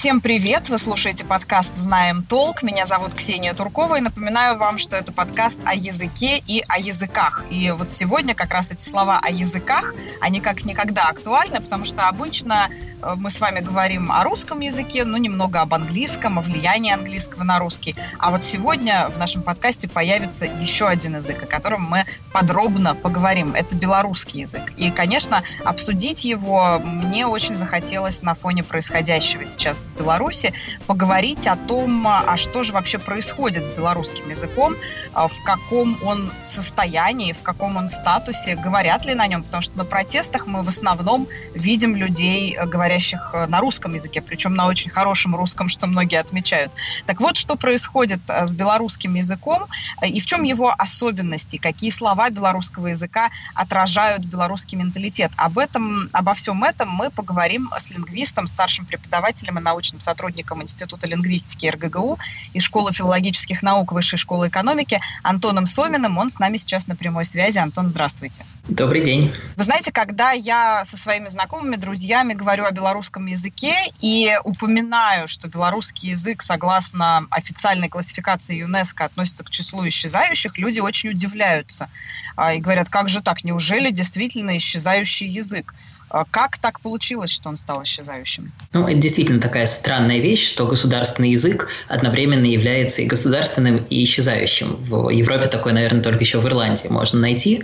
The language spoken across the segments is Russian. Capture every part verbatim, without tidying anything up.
Всем привет! Вы слушаете подкаст «Знаем толк». Меня зовут Ксения Туркова, и напоминаю вам, что это подкаст о языке и о языках. И вот сегодня как раз эти слова о языках, они как никогда актуальны, потому что обычно мы с вами говорим о русском языке, но немного об английском, о влиянии английского на русский. А вот сегодня в нашем подкасте появится еще один язык, о котором мы подробно поговорим. Это белорусский язык. И, конечно, обсудить его мне очень захотелось на фоне происходящего сейчас в Беларуси, поговорить о том, а что же вообще происходит с белорусским языком, в каком он состоянии, в каком он статусе, говорят ли на нем, потому что на протестах мы в основном видим людей, говорящих на русском языке, причем на очень хорошем русском, что многие отмечают. Так вот, что происходит с белорусским языком и в чем его особенности, какие слова белорусского языка отражают белорусский менталитет. Об этом, обо всем этом мы поговорим с лингвистом, старшим преподавателем и научным сотрудником Института лингвистики эр гэ гэ у и Школы филологических наук Высшей школы экономики Антоном Соминым. Он с нами сейчас на прямой связи. Антон, здравствуйте. Добрый день. Вы знаете, когда я со своими знакомыми, друзьями говорю о белорусском языке и упоминаю, что белорусский язык, согласно официальной классификации ЮНЕСКО, относится к числу исчезающих, люди очень удивляются и говорят, как же так, неужели действительно исчезающий язык? Как так получилось, что он стал исчезающим? Ну, это действительно такая странная вещь, что государственный язык одновременно является и государственным, и исчезающим. В Европе такое, наверное, только еще в Ирландии можно найти.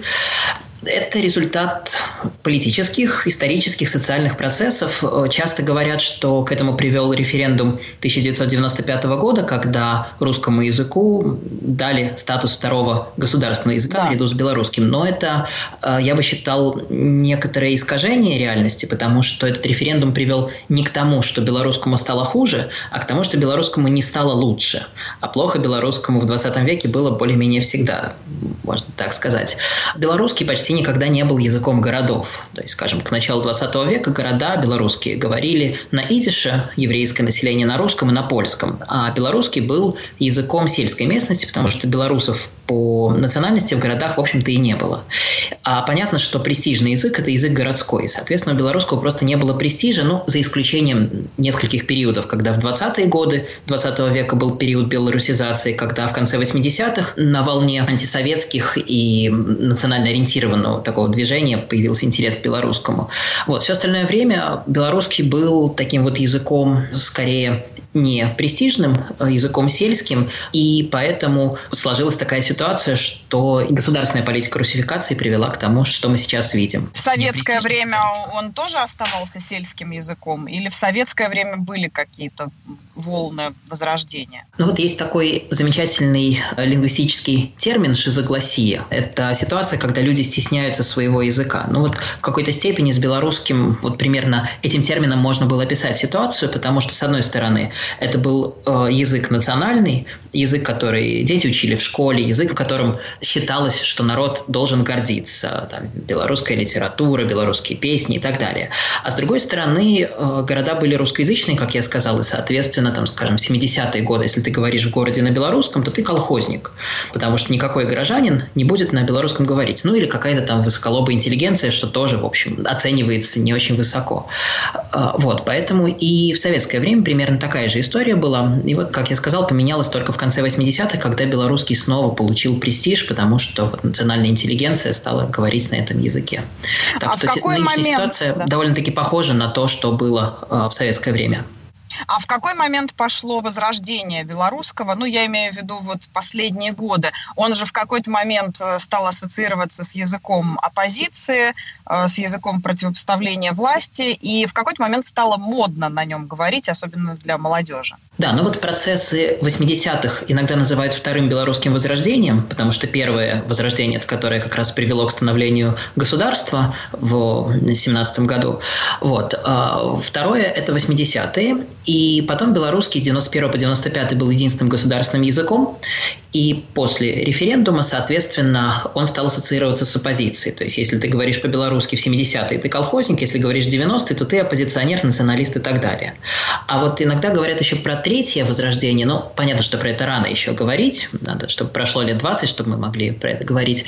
Это результат политических, исторических, социальных процессов. Часто говорят, что к этому привел референдум тысяча девятьсот девяносто пятого года, когда русскому языку дали статус второго государственного языка наряду с белорусским. Но это, я бы считал, некоторое искажение реальности, потому что этот референдум привел не к тому, что белорусскому стало хуже, а к тому, что белорусскому не стало лучше. А плохо белорусскому в двадцатом веке было более-менее всегда, можно так сказать. Белорусский почти никогда не был языком городов. То есть, скажем, к началу двадцатого века города белорусские говорили на идише, еврейское население на русском и на польском. А белорусский был языком сельской местности, потому что белорусов по национальности в городах, в общем-то, и не было. А понятно, что престижный язык – это язык городской. Соответственно, у белорусского просто не было престижа, ну, за исключением нескольких периодов, когда в двадцатые годы двадцатого века был период белорусизации, когда в конце восьмидесятых на волне антисоветских и национально ориентированных такого движения появился интерес к белорусскому. Вот. Все остальное время белорусский был таким вот языком скорее не престижным, языком сельским, и поэтому сложилась такая ситуация, что государственная политика русификации привела к тому, что мы сейчас видим. В советское время он тоже оставался сельским языком, или в советское время были какие-то волны возрождения? Ну вот есть такой замечательный лингвистический термин «шизогласия». Это ситуация, когда люди стесняются своего языка. Ну вот в какой-то степени с белорусским вот примерно этим термином можно было описать ситуацию, потому что, с одной стороны, это был э, язык национальный, язык, который дети учили в школе, язык, в котором считалось, что народ должен гордиться. Там, белорусская литература, белорусские песни и так далее. А с другой стороны, э, города были русскоязычные, как я сказал, и, соответственно, там, скажем, семидесятые годы, если ты говоришь в городе на белорусском, то ты колхозник, потому что никакой горожанин не будет на белорусском говорить. Ну или какая-то там высоколобая интеллигенция, что тоже, в общем, оценивается не очень высоко. Вот, поэтому и в советское время примерно такая же история была. И вот, как я сказал, поменялось только в конце восьмидесятых, когда белорусский снова получил престиж, потому что вот национальная интеллигенция стала говорить на этом языке. Так а что нынешняя момент, ситуация да. довольно-таки похожа на то, что было в советское время. А в какой момент пошло возрождение белорусского? Ну, я имею в виду вот последние годы. Он же в какой-то момент стал ассоциироваться с языком оппозиции, с языком противопоставления власти, и в какой-то момент стало модно на нем говорить, особенно для молодежи. Да, ну вот процессы восьмидесятых иногда называют вторым белорусским возрождением, потому что первое возрождение, это которое как раз привело к становлению государства в семнадцатом году. Вот. А второе – это восьмидесятые. И потом белорусский с девяносто первого по девяносто пятый был единственным государственным языком. И после референдума, соответственно, он стал ассоциироваться с оппозицией. То есть, если ты говоришь по-белорусски в семидесятые, ты колхозник, если говоришь в девяностые, то ты оппозиционер, националист и так далее. А вот иногда говорят еще про третье возрождение. Ну, понятно, что про это рано еще говорить. Надо, чтобы прошло лет двадцать, чтобы мы могли про это говорить.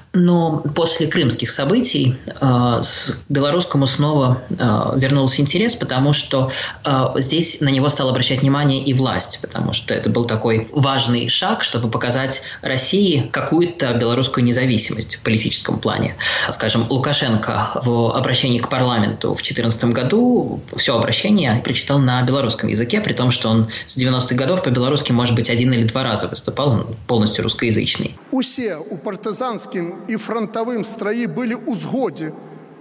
Но после крымских событий э, к белорусскому снова э, вернулся интерес, потому что э, здесь на него стала обращать внимание и власть, потому что это был такой важный шаг, чтобы показать России какую-то белорусскую независимость в политическом плане. Скажем, Лукашенко в обращении к парламенту в две тысячи четырнадцатом году все обращение прочитал на белорусском языке, при том, что он с девяностых годов по-белорусски, может быть, один или два раза выступал, он полностью русскоязычный. Усе у партизанским и фронтовым строи были у згоде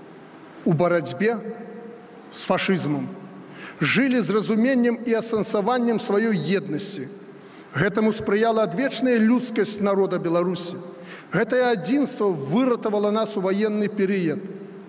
у борьбе с фашизмом. Жили з разуменнем и асэнсаваннем своей едности. Гэтаму спрыяла адвечная людскасць народа Беларусі. Гэтае адзінства выратавала нас у военный период.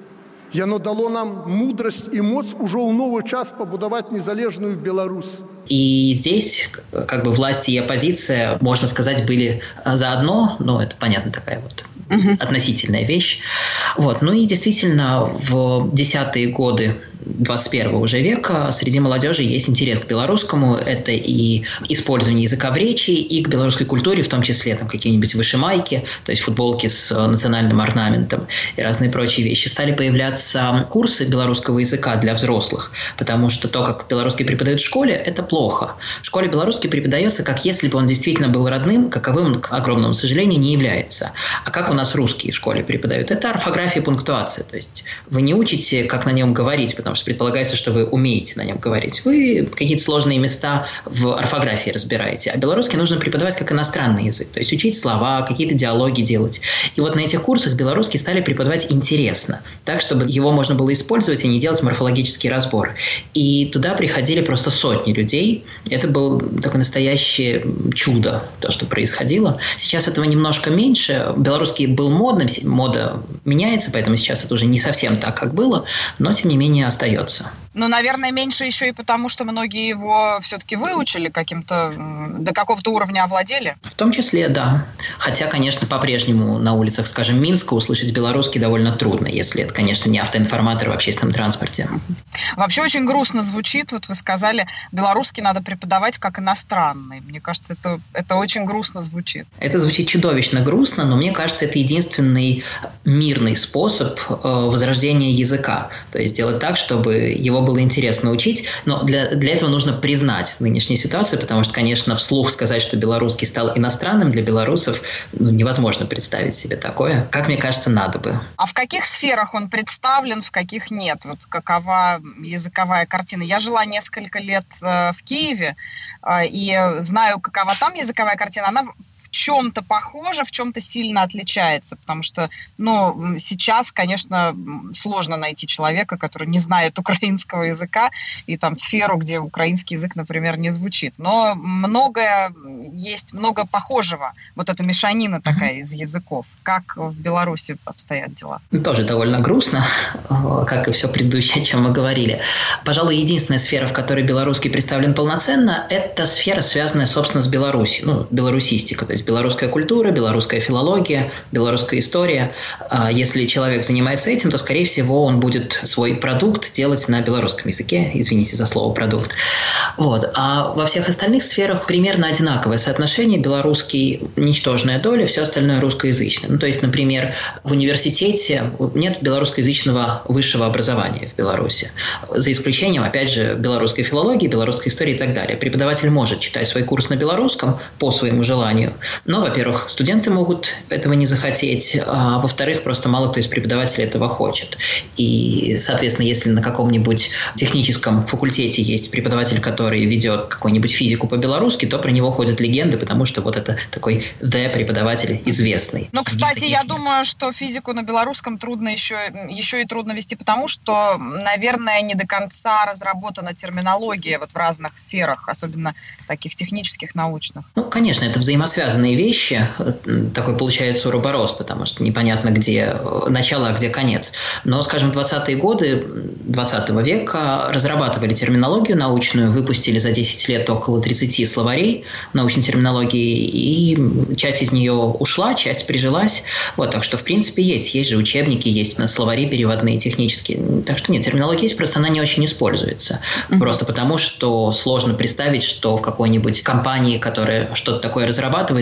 Яно дало нам мудрость и моц уже в новый час побудовать незалежную Беларусь. И здесь как бы власти и оппозиция, можно сказать, были заодно, но это, понятно, такая вот угу. относительная вещь. Вот. Ну и действительно, в десятые годы двадцать первого уже века среди молодежи есть интерес к белорусскому. Это и использование языка в речи, и к белорусской культуре, в том числе там, какие-нибудь вышимайки, то есть футболки с национальным орнаментом и разные прочие вещи. Стали появляться курсы белорусского языка для взрослых, потому что то, как белорусский преподают в школе, это плохо. В школе белорусский преподается, как если бы он действительно был родным, каковым он, к огромному сожалению, не является. А как у нас русский в школе преподают? Это орфография и пунктуация. То есть вы не учите, как на нем говорить, потому что предполагается, что вы умеете на нем говорить. Вы какие-то сложные места в орфографии разбираете. А белорусский нужно преподавать как иностранный язык. То есть учить слова, какие-то диалоги делать. И вот на этих курсах белорусский стали преподавать интересно. Так, чтобы его можно было использовать и не делать морфологический разбор. И туда приходили просто сотни людей. Это было такое настоящее чудо, то, что происходило. Сейчас этого немножко меньше. Белорусский был модным. Мода меняется, поэтому сейчас это уже не совсем так, как было. Но, тем не менее, остается. Ну, наверное, меньше еще и потому, что многие его все-таки выучили каким-то, до какого-то уровня овладели. В том числе, да. Хотя, конечно, по-прежнему на улицах, скажем, Минска услышать белорусский довольно трудно, если это, конечно, не автоинформатор в общественном транспорте. Вообще очень грустно звучит. Вот вы сказали, белорусский надо преподавать как иностранный. Мне кажется, это, это очень грустно звучит. Это звучит чудовищно грустно, но мне кажется, это единственный мирный способ возрождения языка. То есть делать так, чтобы его было интересно учить, но для, для этого нужно признать нынешнюю ситуацию, потому что, конечно, вслух сказать, что белорусский стал иностранным для белорусов, ну, невозможно представить себе такое. Как мне кажется, надо бы. А в каких сферах он представлен, в каких нет? Вот какова языковая картина? Я жила несколько лет э, в Киеве э, и знаю, какова там языковая картина. Она в чем-то похожа, в чем-то сильно отличается, потому что, ну, сейчас, конечно, сложно найти человека, который не знает украинского языка и там сферу, где украинский язык, например, не звучит. Но многое есть, много похожего. Вот эта мешанина такая из языков. Как в Беларуси обстоят дела? Тоже довольно грустно, как и все предыдущее, о чем мы говорили. Пожалуй, единственная сфера, в которой белорусский представлен полноценно, это сфера, связанная, собственно, с Беларусью, ну, белорусистика, то есть белорусская культура, белорусская филология, белорусская история. Если человек занимается этим, то, скорее всего, он будет свой продукт делать на белорусском языке. Извините за слово «продукт». Вот. А во всех остальных сферах примерно одинаковое соотношение. Белорусский – ничтожная доля, все остальное – русскоязычное. Ну, то есть, например, в университете нет белорусскоязычного высшего образования в Беларуси. За исключением, опять же, белорусской филологии, белорусской истории и так далее. Преподаватель может читать свой курс на белорусском по своему желанию. Но, во-первых, студенты могут этого не захотеть, а во-вторых, просто мало кто из преподавателей этого хочет. И, соответственно, если на каком-нибудь техническом факультете есть преподаватель, который ведет какую-нибудь физику по-белорусски, то про него ходят легенды, потому что вот это такой «the» преподаватель известный. Ну, кстати, я думаю, что физику на белорусском трудно еще, еще и трудно вести, потому что, наверное, не до конца разработана терминология вот в разных сферах, особенно таких технических, научных. Ну, конечно, это взаимосвязанные вещи. Такой получается уроборос, потому что непонятно, где начало, а где конец. Но, скажем, в двадцатые годы двадцатого века разрабатывали терминологию научную, выпустили за десять лет около тридцати словарей научной терминологии, и часть из нее ушла, часть прижилась. Вот, так что, в принципе, есть. Есть же учебники, есть словари переводные, технические. Так что нет, терминология есть, просто она не очень используется. Mm-hmm. Просто потому, что сложно представить, что в какой-нибудь компании, которая что-то такое разрабатывает,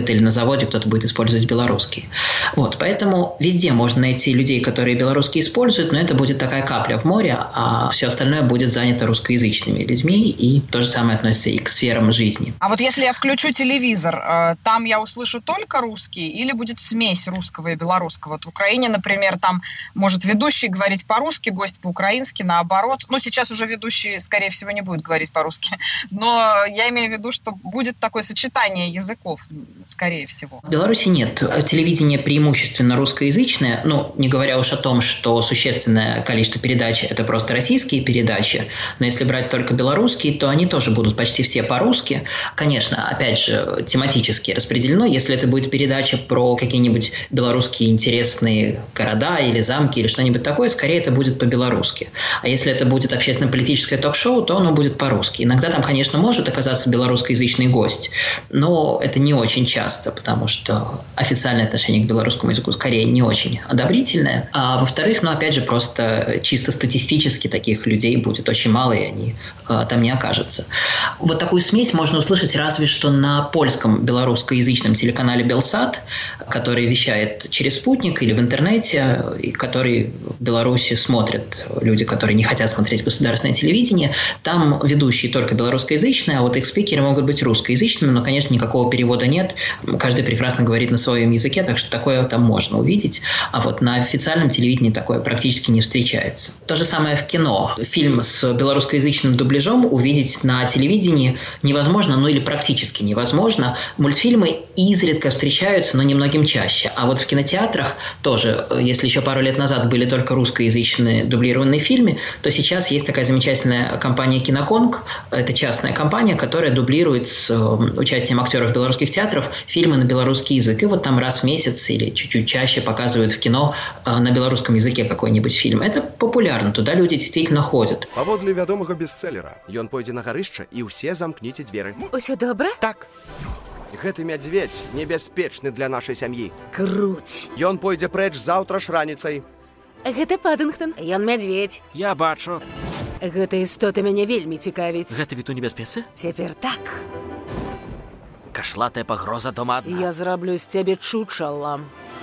институте или на заводе кто-то будет использовать белорусский. Вот, поэтому везде можно найти людей, которые белорусский используют, но это будет такая капля в море, а все остальное будет занято русскоязычными людьми, и то же самое относится и к сферам жизни. А вот если я включу телевизор, там я услышу только русский или будет смесь русского и белорусского? Вот в Украине, например, там может ведущий говорить по-русски, гость по-украински, наоборот. Ну, сейчас уже ведущий, скорее всего, не будет говорить по-русски, но я имею в виду, что будет такое сочетание языков, скорее всего. В Беларуси нет. Телевидение преимущественно русскоязычное, ну, не говоря уж о том, что существенное количество передач – это просто российские передачи, но если брать только белорусские, то они тоже будут почти все по-русски. Конечно, опять же, тематически распределено. Если это будет передача про какие-нибудь белорусские интересные города или замки или что-нибудь такое, скорее это будет по-белорусски. А если это будет общественно-политическое ток-шоу, то оно будет по-русски. Иногда там, конечно, может оказаться белорусскоязычный гость, но это не очень часто, потому что официальное отношение к белорусскому языку скорее не очень одобрительное. А во-вторых, ну, опять же, просто чисто статистически таких людей будет очень мало, и они э, там не окажутся. Вот такую смесь можно услышать разве что на польском белорусскоязычном телеканале Белсат, который вещает через спутник или в интернете, и который в Беларуси смотрят люди, которые не хотят смотреть государственное телевидение. Там ведущие только белорусскоязычные, а вот их спикеры могут быть русскоязычными, но, конечно, никакого перевода нет. Каждый прекрасно говорит на своем языке, так что такое там можно увидеть. А вот на официальном телевидении такое практически не встречается. То же самое в кино. Фильм с белорусскоязычным дубляжом увидеть на телевидении невозможно, ну или практически невозможно. Мультфильмы изредка встречаются, но немногим чаще. А вот в кинотеатрах тоже, если еще пару лет назад были только русскоязычные дублированные фильмы, то сейчас есть такая замечательная компания «Киноконг». Это частная компания, которая дублирует с участием актеров белорусских театров фильмы на белорусский язык. И вот там раз в месяц или чуть-чуть чаще показывают в кино на белорусском языке какой-нибудь фильм. Это популярно, туда люди действительно ходят. Паводле вядомага бестселлера. Ён пойдзе на гарышча, і ўсе замкніце дзверы. Усё добра? Так. Гэты мядзведзь небяспечны для нашай сям'і. Круць. Ён пойдзе прэч заўтра ж раніцай. Гэта Паддынгтон. Ён мядзведь. Я бачу. Гэта істота мяне вельмі цікавіць. Гэта від у небяспецы? Цяпер так. Кашлатая пагроза дома адна. Я зраблю з цябе чучала.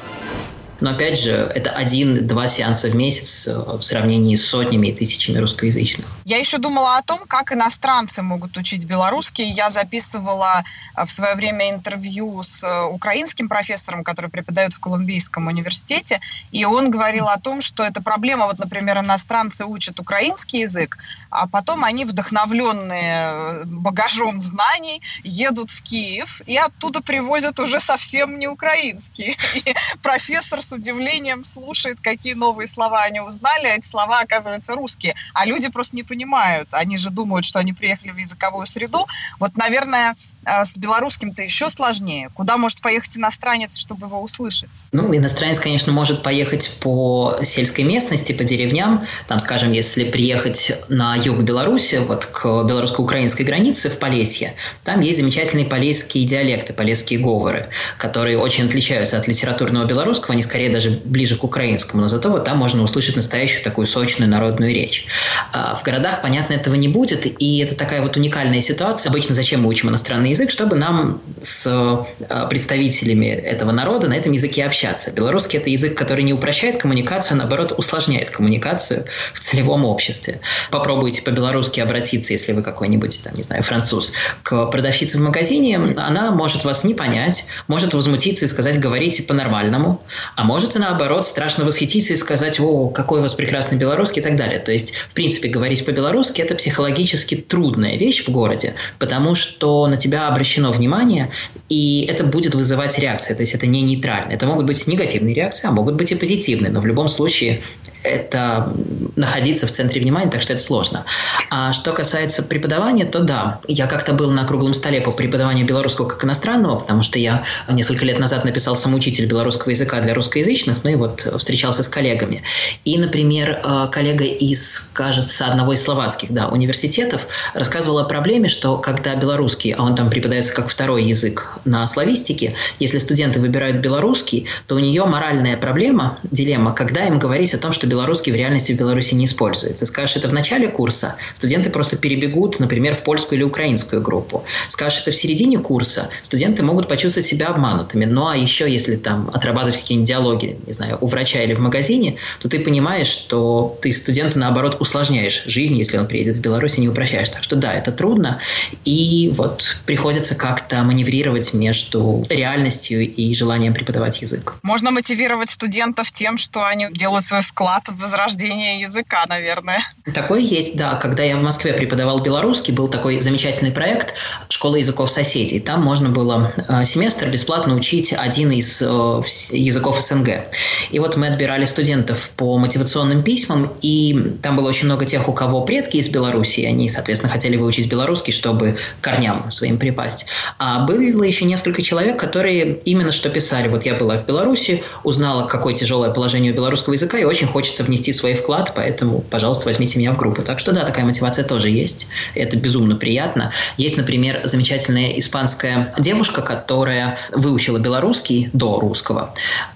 Но опять же, это один-два сеанса в месяц в сравнении с сотнями и тысячами русскоязычных. Я еще думала о том, как иностранцы могут учить белорусский. Я записывала в свое время интервью с украинским профессором, который преподает в Колумбийском университете, и он говорил о том, что это проблема. Вот, например, иностранцы учат украинский язык, а потом они, вдохновленные багажом знаний, едут в Киев и оттуда привозят уже совсем не украинский. И профессор с удивлением слушает, какие новые слова они узнали, а эти слова, оказываются, русские. А люди просто не понимают. Они же думают, что они приехали в языковую среду. Вот, наверное, с белорусским-то еще сложнее. Куда может поехать иностранец, чтобы его услышать? Ну, иностранец, конечно, может поехать по сельской местности, по деревням. Там, скажем, если приехать на юг Беларуси, вот к белорусско-украинской границе, в Полесье, там есть замечательные полесские диалекты, полесские говоры, которые очень отличаются от литературного белорусского, они скорее даже ближе к украинскому, но зато вот там можно услышать настоящую такую сочную народную речь. В городах, понятно, этого не будет, и это такая вот уникальная ситуация. Обычно зачем мы учим иностранный язык? Чтобы нам с представителями этого народа на этом языке общаться. Белорусский – это язык, который не упрощает коммуникацию, а наоборот усложняет коммуникацию в целевом обществе. Попробуйте по-белорусски обратиться, если вы какой-нибудь, там, не знаю, француз, к продавщице в магазине, она может вас не понять, может возмутиться и сказать «говорите по-нормальному», а может и наоборот страшно восхититься и сказать «О, какой у вас прекрасный белорусский» и так далее. То есть, в принципе, говорить по-белорусски – это психологически трудная вещь в городе, потому что на тебя обращено внимание, и это будет вызывать реакции. То есть, это не нейтрально. Это могут быть негативные реакции, а могут быть и позитивные, но в любом случае это находиться в центре внимания, так что это сложно. А что касается преподавания, то да, я как-то был на круглом столе по преподаванию белорусского как иностранного, потому что я несколько лет назад написал самоучитель белорусского языка для русскоязычных, ну и вот встречался с коллегами. И, например, коллега из, кажется, одного из словацких, да, университетов рассказывал о проблеме, что когда белорусский, а он там преподается как второй язык на славистике, если студенты выбирают белорусский, то у нее моральная проблема, дилемма, когда им говорить о том, что белорусский белорусский в реальности в Беларуси не используется. Скажешь, это в начале курса, студенты просто перебегут, например, в польскую или украинскую группу. Скажешь, это в середине курса, студенты могут почувствовать себя обманутыми. Ну, а еще, если там отрабатывать какие-нибудь диалоги, не знаю, у врача или в магазине, то ты понимаешь, что ты студенту, наоборот, усложняешь жизнь, если он приедет в Беларусь, и не упрощаешь. Так что да, это трудно, и вот приходится как-то маневрировать между реальностью и желанием преподавать язык. Можно мотивировать студентов тем, что они делают свой вклад в возрождение языка, наверное. Такое есть, да. Когда я в Москве преподавал белорусский, был такой замечательный проект «Школа языков соседей». Там можно было э, семестр бесплатно учить один из э, языков СНГ. И вот мы отбирали студентов по мотивационным письмам, и там было очень много тех, у кого предки из Беларуси, и они, соответственно, хотели выучить белорусский, чтобы к корням своим припасть. А было еще несколько человек, которые именно что писали. Вот я была в Беларуси, узнала, какое тяжелое положение у белорусского языка, и очень хочется внести свой вклад, поэтому, пожалуйста, возьмите меня в группу. Так что да, такая мотивация тоже есть. Это безумно приятно. Есть, например, замечательная испанская девушка, которая выучила белорусский до русского.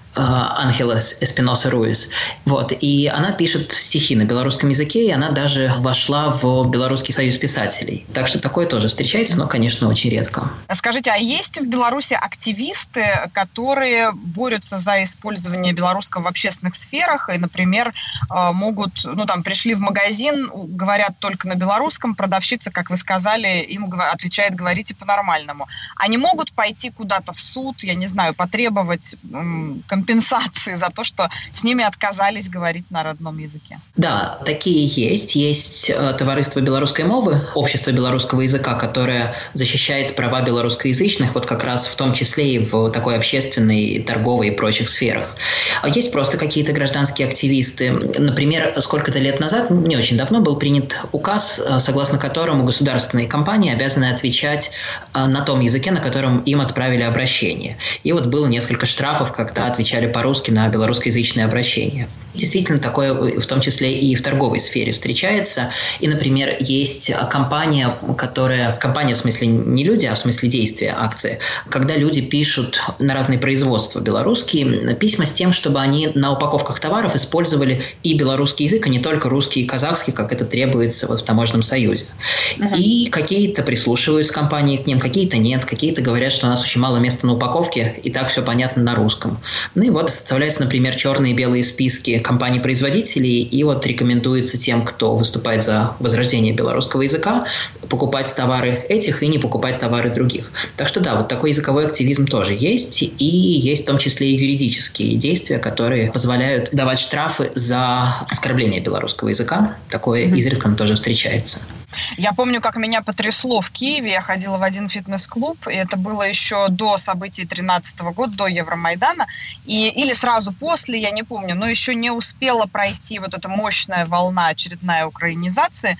Анхелес Эспиноса Руис. Вот. И она пишет стихи на белорусском языке, и она даже вошла в Белорусский союз писателей. Так что такое тоже встречается, но, конечно, очень редко. Скажите, а есть в Беларуси активисты, которые борются за использование белорусского в общественных сферах и, например, могут, ну там, пришли в магазин, говорят только на белорусском, продавщица, как вы сказали, им отвечает: говорите по-нормальному. Они могут пойти куда-то в суд, я не знаю, потребовать компенсации компенсации за то, что с ними отказались говорить на родном языке? Да, такие есть. Есть э, товариство белорусской мовы, общество белорусского языка, которое защищает права белорусскоязычных, вот как раз в том числе и в такой общественной, торговой и прочих сферах. А есть просто какие-то гражданские активисты. Например, сколько-то лет назад, не очень давно, был принят указ, согласно которому государственные компании обязаны отвечать на том языке, на котором им отправили обращение. И вот было несколько штрафов, когда отвечали по-русски на белорусскоязычные обращения. Действительно, такое в том числе и в торговой сфере встречается. И, например, есть компания, которая... Компания в смысле не люди, а в смысле действия, акции. Когда люди пишут на разные производства белорусские письма с тем, чтобы они на упаковках товаров использовали и белорусский язык, а не только русский и казахский, как это требуется вот в Таможенном союзе. Uh-huh. И какие-то прислушиваются компании к ним, какие-то нет. Какие-то говорят, что у нас очень мало места на упаковке, и так все понятно на русском. Ну и вот составляются, например, черные и белые списки компаний-производителей, и вот рекомендуется тем, кто выступает за возрождение белорусского языка, покупать товары этих и не покупать товары других. Так что да, вот такой языковой активизм тоже есть, и есть в том числе и юридические действия, которые позволяют давать штрафы за оскорбление белорусского языка. Такое mm-hmm. изредка тоже встречается. Я помню, как меня потрясло в Киеве. Я ходила в один фитнес-клуб, и это было еще до событий тринадцатого года, до Евромайдана, и, или сразу после, я не помню, но еще не успела пройти вот эта мощная волна, очередная украинизации.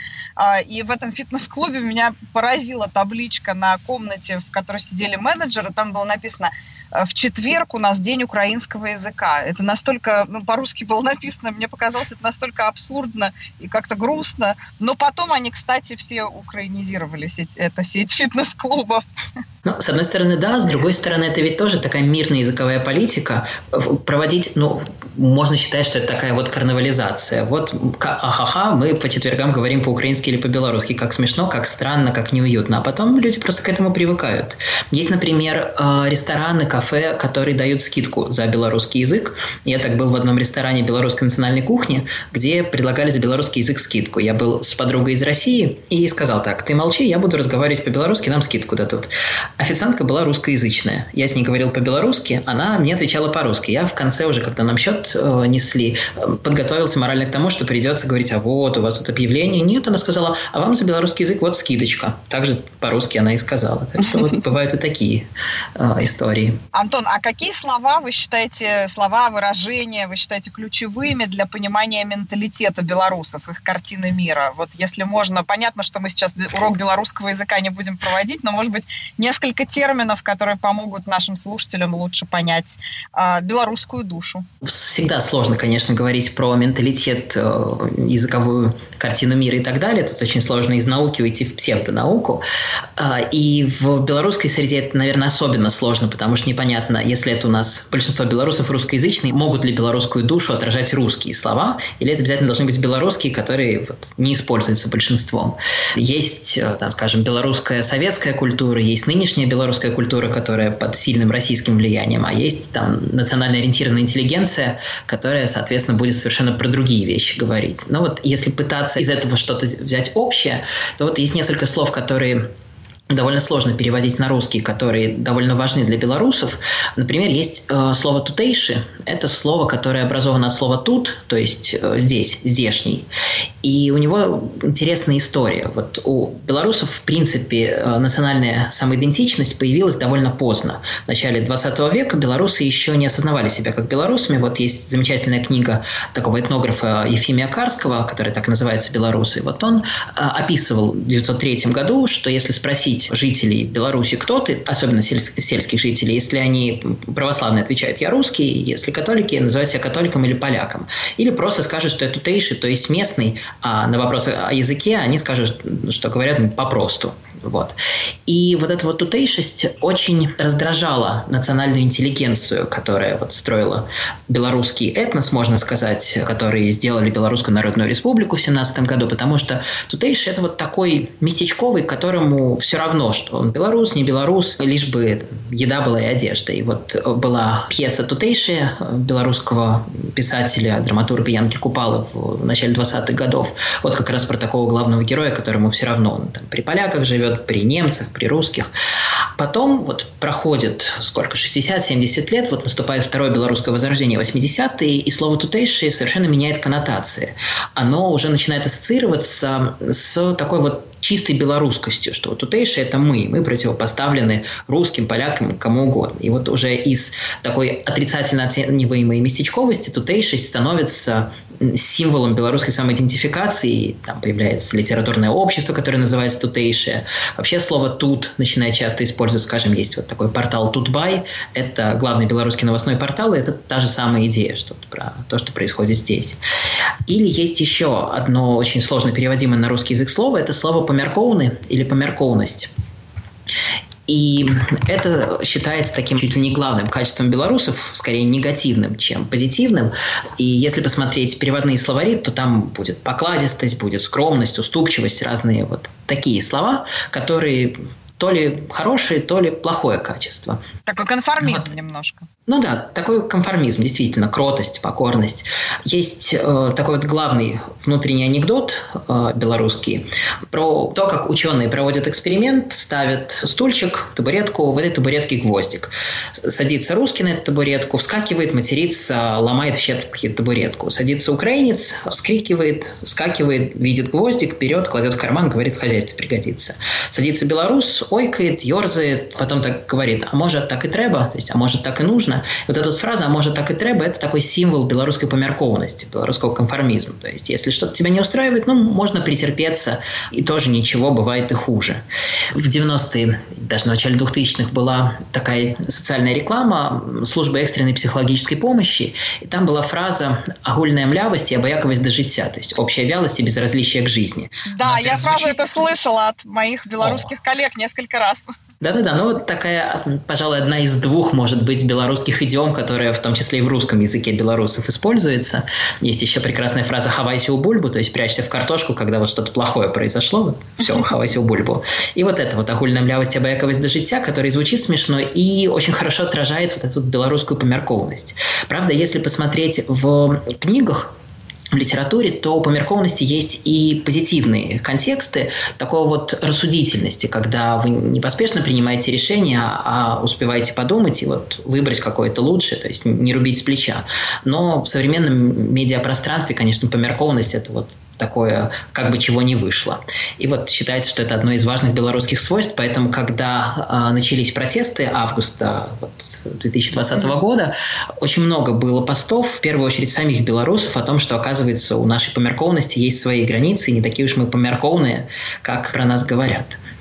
И в этом фитнес-клубе меня поразила табличка на комнате, в которой сидели менеджеры. Там было написано: в четверг у нас день украинского языка. Это настолько, ну, по-русски было написано, мне показалось это настолько абсурдно и как-то грустно. Но потом они, кстати, все украинизировались, эта сеть фитнес-клубов. Ну, с одной стороны, да, с другой стороны, это ведь тоже такая мирная языковая политика. Проводить, ну, можно считать, что это такая вот карнавализация. Вот, ахаха, мы по четвергам говорим по-украински или по-белорусски. Как смешно, как странно, как неуютно. А потом люди просто к этому привыкают. Есть, например, рестораны, кафе, которые дают скидку за белорусский язык. Я так был в одном ресторане белорусской национальной кухни, где предлагали за белорусский язык скидку. Я был с подругой из России и сказал так: ты молчи, я буду разговаривать по-белорусски, нам скидку дадут. Официантка была русскоязычная. Я с ней говорил по-белорусски, она мне отвечала по-русски. Я в конце уже, когда нам счет э, несли, подготовился морально к тому, что придется говорить: а вот, у вас тут объявление. Нет, она сказала: а вам за белорусский язык вот скидочка. Также по-русски она и сказала. Так что вот бывают и такие э, истории. Антон, а какие слова вы считаете, слова, выражения, вы считаете ключевыми для понимания менталитета белорусов, их картины мира? Вот если можно, понятно, что мы сейчас урок белорусского языка не будем проводить, но, может быть, несколько несколько терминов, которые помогут нашим слушателям лучше понять э, белорусскую душу. Всегда сложно, конечно, говорить про менталитет, языковую картину мира и так далее. Тут очень сложно из науки уйти в псевдонауку. И в белорусской среде это, наверное, особенно сложно, потому что непонятно, если это у нас большинство белорусов русскоязычные, могут ли белорусскую душу отражать русские слова, или это обязательно должны быть белорусские, которые вот не используются большинством. Есть, там, скажем, белорусская советская культура, есть нынешняя белорусская культура, которая под сильным российским влиянием, а есть там национально ориентированная интеллигенция, которая, соответственно, будет совершенно про другие вещи говорить. Но вот если пытаться из этого что-то взять общее, то вот есть несколько слов, которые довольно сложно переводить на русский, которые довольно важны для белорусов. Например, есть э, слово «тутейши». Это слово, которое образовано от слова «тут», то есть э, здесь, здешний. И у него интересная история. Вот у белорусов, в принципе, э, национальная самоидентичность появилась довольно поздно. В начале двадцатого века белорусы еще не осознавали себя как белорусами. Вот есть замечательная книга такого этнографа Ефимия Карского, которая так и называется «Белорусы». Вот он э, описывал в девятьсот третьем году, что если спросить жителей Беларуси, кто ты, особенно сельс- сельских жителей, если они православные, отвечают «я русский», если католики, называют себя католиком или поляком. Или просто скажут, что я тутейший, то есть местный, а на вопросы о языке они скажут, что говорят попросту. Вот. И вот эта вот тутейшесть очень раздражала национальную интеллигенцию, которая вот строила белорусский этнос, можно сказать, которые сделали Белорусскую Народную Республику в семнадцатом году, потому что тутейший – это вот такой местечковый, которому все равно, что он белорус, не белорус, лишь бы еда была и одежда. И вот была пьеса «Тутейшие» белорусского писателя, драматурга Янки Купалы в начале двадцатых годов. Вот как раз про такого главного героя, которому все равно он там при поляках живет, при немцах, при русских. Потом вот проходит сколько, шестьдесят-семьдесят лет, вот наступает второе белорусское возрождение, восьмидесятые, и слово «тутейшие» совершенно меняет коннотации. Оно уже начинает ассоциироваться с такой вот чистой белорусскостью, что тутейшие – это мы, мы противопоставлены русским, полякам, кому угодно. И вот уже из такой отрицательно оцениваемой местечковости тутейшесть становится символом белорусской самоидентификации. Там появляется литературное общество, которое называется «тутейшее». Вообще слово «тут» начинает часто использоваться, скажем, есть вот такой портал «Тутбай», это главный белорусский новостной портал, и это та же самая идея, что про то, что происходит здесь. Или есть еще одно очень сложно переводимое на русский язык слово, это слово «помяркоўны» или «помяркоўнасць». И это считается таким чуть ли не главным качеством белорусов, скорее негативным, чем позитивным. И если посмотреть переводные словари, то там будет покладистость, будет скромность, уступчивость, разные вот такие слова, которые то ли хорошее, то ли плохое качество. Такой конформизм вот. Немножко. Ну да, такой конформизм, действительно, кротость, покорность. Есть э, такой вот главный внутренний анекдот э, белорусский про то, как ученые проводят эксперимент, ставят стульчик, табуретку, в этой табуретке гвоздик. Садится русский на эту табуретку, вскакивает, матерится, ломает в щепки табуретку. Садится украинец, вскрикивает, вскакивает, видит гвоздик, берет, кладет в карман, говорит, в хозяйстве пригодится. Садится белорус, ойкает, ерзает, потом так говорит, а может так и треба, то есть, а может так и нужно. Вот эта вот фраза «а может так и треба» – это такой символ белорусской помяркованности, белорусского конформизма. То есть, если что-то тебя не устраивает, ну, можно претерпеться, и тоже ничего, бывает и хуже. В девяностые, даже в начале двухтысячных была такая социальная реклама службы экстренной психологической помощи, и там была фраза «агульная млявость и обаяковость до життя», то есть общая вялость и безразличие к жизни. Да, Она я звучит... фразу это слышала от моих белорусских О. коллег несколько раз. Да-да-да, ну вот такая, пожалуй, одна из двух, может быть, белорусских идиом, которая в том числе и в русском языке белорусов используется. Есть еще прекрасная фраза «хавайся у бульбу», то есть прячься в картошку, когда вот что-то плохое произошло. Вот, все, хавайся у бульбу. И вот это вот агульная млявость и обаяковость до життя, который звучит смешно и очень хорошо отражает вот эту белорусскую помяркованность. Правда, если посмотреть в книгах, в литературе, то у помяркованности есть и позитивные контексты такой вот рассудительности, когда вы не поспешно принимаете решения, а успеваете подумать и вот выбрать какое-то лучшее, то есть не рубить с плеча. Но в современном медиапространстве, конечно, помяркованность – это вот такое, как бы чего не вышло. И вот считается, что это одно из важных белорусских свойств, поэтому, когда а, начались протесты августа вот, две тысячи двадцатого года, очень много было постов, в первую очередь самих белорусов, о том, что, оказывается, у нашей помяркованности есть свои границы, и не такие уж мы помяркованные, как про нас говорят.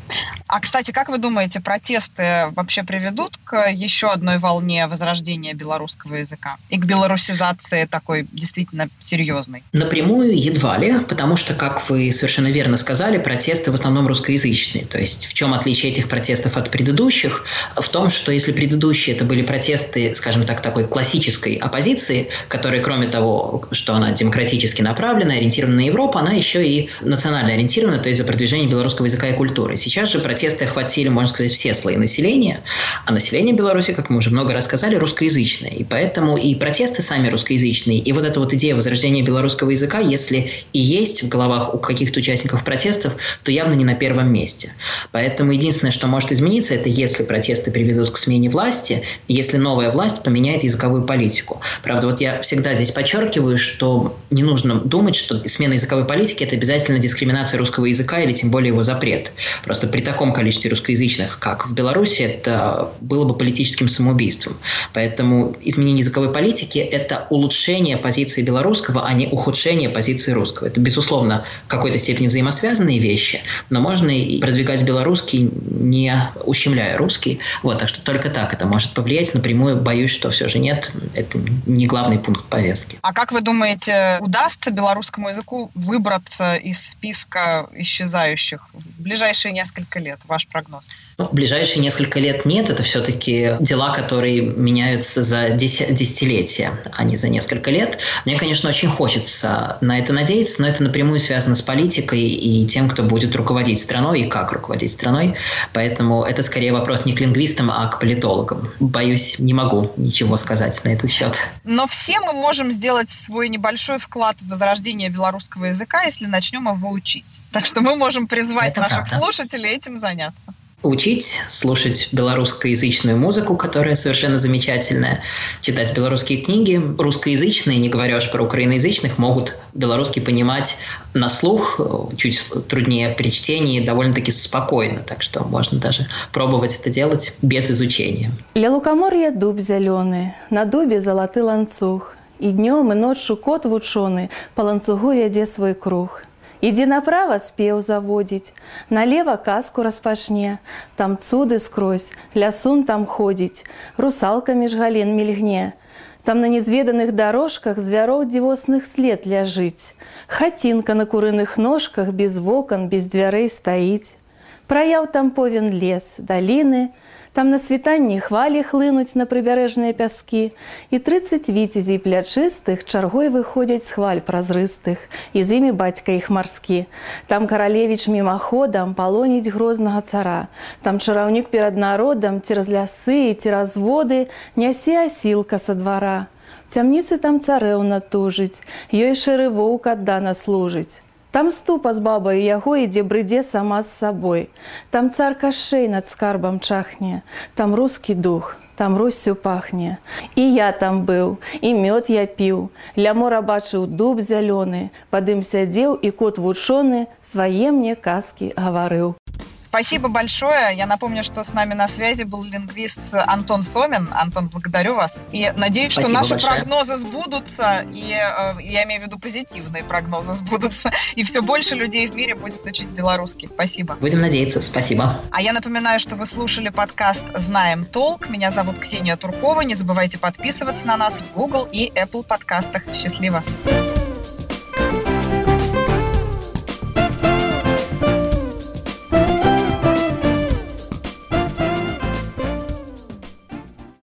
А, кстати, как вы думаете, протесты вообще приведут к еще одной волне возрождения белорусского языка и к белорусизации такой действительно серьезной? Напрямую едва ли, потому что, как вы совершенно верно сказали, протесты в основном русскоязычные. То есть в чем отличие этих протестов от предыдущих? В том, что если предыдущие это были протесты, скажем так, такой классической оппозиции, которая, кроме того, что она демократически направлена, ориентирована на Европу, она еще и национально ориентирована, то есть за продвижение белорусского языка и культуры. Сейчас же протесты охватили, можно сказать, все слои населения, а население Беларуси, как мы уже много раз сказали, русскоязычное. И поэтому и протесты сами русскоязычные, и вот эта вот идея возрождения белорусского языка, если и есть в головах у каких-то участников протестов, то явно не на первом месте. Поэтому единственное, что может измениться, это если протесты приведут к смене власти, и если новая власть поменяет языковую политику. Правда, вот я всегда здесь подчеркиваю, что не нужно думать, что смена языковой политики – это обязательно дискриминация русского языка или тем более его запрет. Просто при таком количестве русскоязычных, как в Беларуси, это было бы политическим самоубийством. Поэтому изменение языковой политики – это улучшение позиции белорусского, а не ухудшение позиции русского. Это, безусловно, в какой-то степени взаимосвязанные вещи, но можно и продвигать белорусский, не ущемляя русский. Вот, так что только так это может повлиять. Напрямую боюсь, что все же нет. Это не главный пункт повестки. А как вы думаете, удастся белорусскому языку выбраться из списка исчезающих в ближайшие несколько лет? Ваш прогноз? Ну, в ближайшие несколько лет нет. Это все-таки дела, которые меняются за десятилетия, а не за несколько лет. Мне, конечно, очень хочется на это надеяться, но это напрямую связано с политикой и тем, кто будет руководить страной и как руководить страной. Поэтому это скорее вопрос не к лингвистам, а к политологам. Боюсь, не могу ничего сказать на этот счет. Но все мы можем сделать свой небольшой вклад в возрождение белорусского языка, если начнем его учить. Так что мы можем призвать это наших правда. слушателей этим заняться. Учить, слушать белорусскоязычную музыку, которая совершенно замечательная, читать белорусские книги. Русскоязычные, не говоря уж про украиноязычных, могут белорусский понимать на слух, чуть труднее при чтении, довольно-таки спокойно. Так что можно даже пробовать это делать без изучения. Ля лукомор'я дуб зялёны, на дубе залаты ланцуг, и днем, и ночью кот вучоны по ланцугу вядзе свой круг. Иди направо спеў заводзіць, налево казку распашне, там цуды скрозь, лясун там ходзіць, русалка між галін мільгне. Там на незведаных дорожках звяроў дзівосных след ляжыць. Хацінка на курыных ножках без вокон, без дзвярэй стаіць. Праяў там повен лес, даліны, там на світанні хвалі хлынуць на прыбярэжныя пяскі, і трыццаць віцязей плячыстых чаргой выходзяць з хваль празрыстых, і з імі бацька іх марскі. Там каралевіч мімаходам палоніць грознага цара, там чараўнік перад народам цераз лясы і цераз воды нясе асілка са двара. В цямніцы там царэўна тужыць, ёй шэры воўк аддана служыць. Там ступа з бабаю яго ідзе брыдзе сама з сабой. Там цар Кашэй над скарбам чахне, там рускі дух, там Руссю пахне. І я там быў, і мёд я піў, ля мора бачыў дуб зялёны, пад ім сядзеў і кот вучоны свае мне казкі гаварыў. Спасибо большое. Я напомню, что с нами на связи был лингвист Антон Сомин. Антон, благодарю вас. И надеюсь, что Спасибо наши большое. прогнозы сбудутся. И э, я имею в виду позитивные прогнозы сбудутся. И все больше людей в мире будет учить белорусский. Спасибо. Будем надеяться. Спасибо. А я напоминаю, что вы слушали подкаст «Знаем толк». Меня зовут Ксения Туркова. Не забывайте подписываться на нас в Google и Apple подкастах. Счастливо.